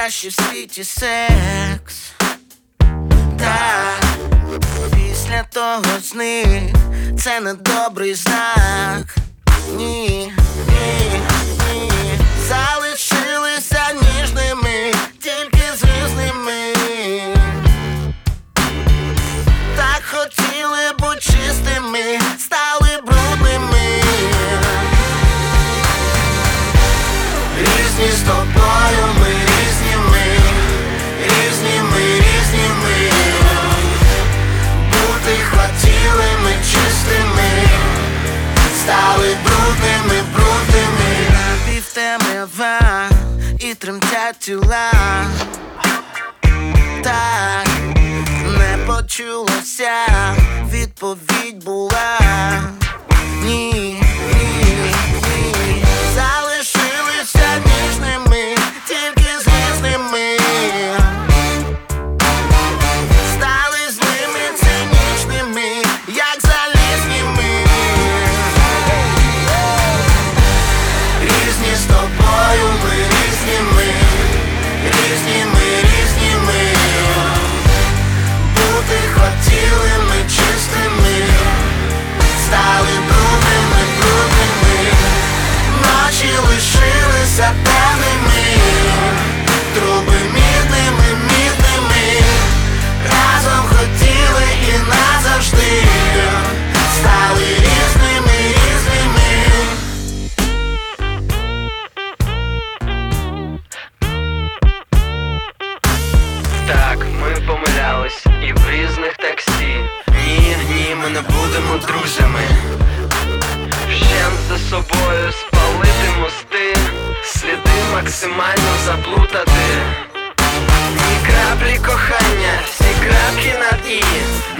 найкращий в світі секс. Так, після того сни це не добрий знак. Ні, ні, ні. Залишилися ніжними, тільки звісними. Так хотіли бути чистими, стали брудними. Різні з тобою ми, різні ми, різні ми, різні ми. Бути хотіли ми чистими, стали брудними, брудними. Півтемрява і тремтять тіла. Так, не почулося, відповідь була ні, ні, ні. Залишилися ніжними, тільки злісними. Стали злими, цинічними, як залізніми. Різні з тобою ми, різні ми, різні ми, різні ми. Бути хотіли ми чистими, стали брудними, брудними. Ночі лишилися темними, труби мідними, мідними. Разом хотіли і назавжди, стали різними, різними. Так, ми помилялись і в різних таксі. Ні, ні, ми не будемо друзями. Вщент за собою спалити мости, сліди максимально заплутати. Ні краплі кохання, всі крапки над «і».